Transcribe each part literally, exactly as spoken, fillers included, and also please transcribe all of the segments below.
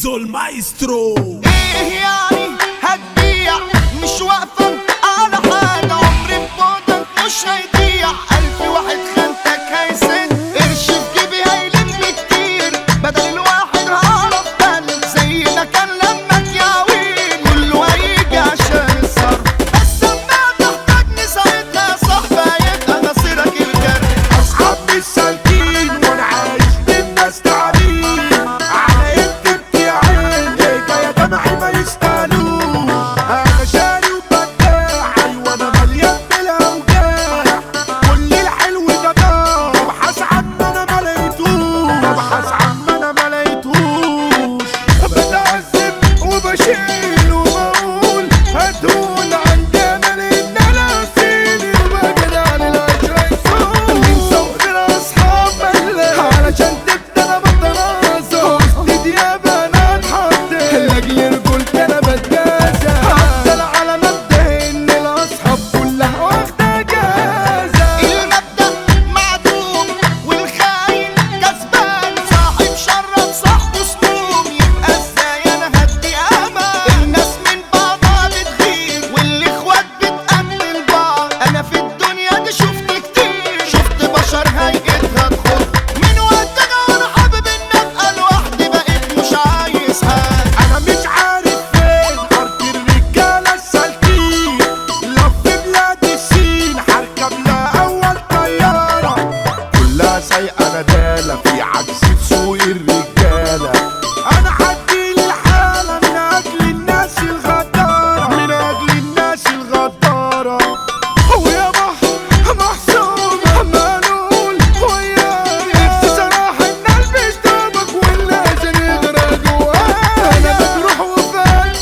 زيزو المايسترو. ايه يعني هتبيع؟ مش واقفة على حاجة، عمري ببعدك مش هيضيع. ألف واحد خانتك هيسد قرش في جيبي هيلم كتير، بدل الواحد هعرف بلد زي ده كان لما تياوين كله هيجي عشان الصرف. بس اما تحتاجني ساعتها صاحبي هيبقى مصيرك الجرح. اصحاب مش سالكين وانا عايش للناس تعبين، على قد بتاعين ايه يا دمعي ما يستاهلوش. انا شاري وبداع ايوه انا مليان بالاوجاع، كل الحلو ده ضاع ببحث عن ما انا ما لقيتوش، ببحث عن ما انا ما لقيتوش. بتعذب وبشيل وبقول هتقول عندي امل ان انا اسيل وبجري على العشرة يسوق من صوت الاصحاب ملك علشان تبدا انا بتناصر وسط ديابه انا اتحط لاجل رجولتي انا بتجازى. هفضل على مبدا ان الاصحاب كلها واخده جازه. المبدأ معدوم والخاين كسبان، صاحب شرف صاحبه سموم، يبقى ازاي انا هدي امان؟ الناس من بعضها بتغير والاخوات بتقتل بعض. انا في الدنيا دي شفت كتير، شفت بشر هيئتها تخض. من وقتها وانا حابب ان ابقى لوحدي، بقيت مش عايز حد. انا مش عارف فين ارض الرجاله السالكين، لو في بلاد الصين هركب لها اول طياره كلها سايقه نداله في عكس سوق الرجاله. انا هدي الحاله من اجل الناس الغداره، من اجل الناس الغداره. ويا بحر محسوب منقول وياك نفسي صراحه ان البس دمك واللازم يغرق جواك. انا بتروح وفي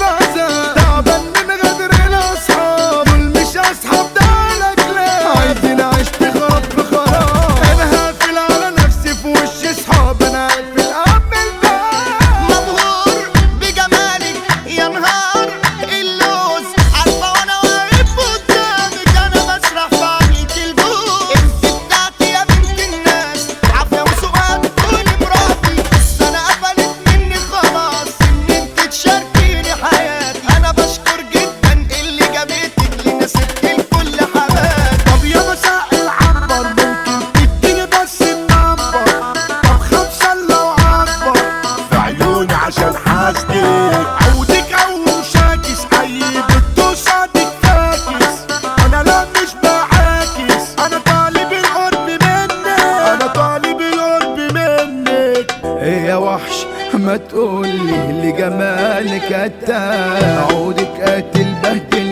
قلبها تعبان من غدر الاصحاب، دول مش اصحاب ده الاكلام، عايزين اعيش تخرب في خراب. انا هقفل على نفسي في وش اصحاب، انا هقفل ام الباب. مبهور بجمالك يا نهار اللوز، عارفة وانا واقف قدامك انا بسرح بعملك البوز. انت بتاعتي يا بنت الناس، عافية وسوقها تكوني مراتي. بس انا قفلت مني خلاص ان انت تشاركيني حياتي. انا بشكر جدا اللي جابتك لنا ست الكل حبايبي. طب يا مساء العنبر ممكن تديني بس النمبر؟ طب خمسة لو عبر في عيوني عشان حاسدك، عودك او شاكس اي بتدوسة تتفاكس. انا لا مش بعاكس، انا طالب القرب منك، انا طالب القرب منك. ايه يا وحش ما تقولي لجمالك قتال، عودك قاتل بهدل